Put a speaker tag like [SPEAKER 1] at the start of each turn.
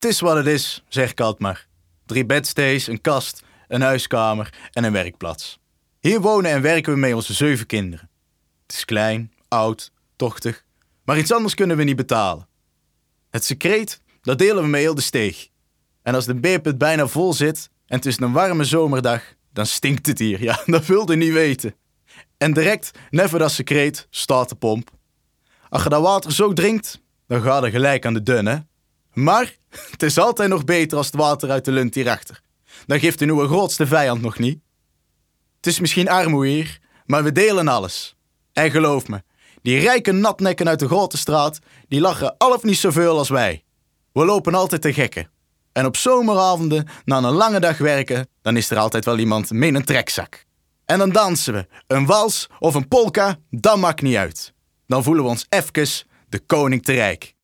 [SPEAKER 1] Het is wat het is, zeg ik altijd maar. 3 bedstays, een kast, een huiskamer en een werkplaats. Hier wonen en werken we met onze 7 kinderen. Het is klein, oud, tochtig, maar iets anders kunnen we niet betalen. Het secreet, dat delen we met heel de steeg. En als de beerput bijna vol zit en het is een warme zomerdag, dan stinkt het hier. Ja, dat wilde je niet weten. En direct, net voor dat secreet, staat de pomp. Als je dat water zo drinkt, dan gaat het gelijk aan de dun, hè. Maar het is altijd nog beter als het water uit de lunt hierachter. Dan geeft de nieuwe grootste vijand nog niet. Het is misschien armoe hier, maar we delen alles. En geloof me, die rijke natnekken uit de grote straat, die lachen half niet zoveel als wij. We lopen altijd te gekken. En op zomeravonden, na een lange dag werken, dan is er altijd wel iemand met een trekzak. En dan dansen we, een wals of een polka, dat maakt niet uit. Dan voelen we ons even de koning te rijk.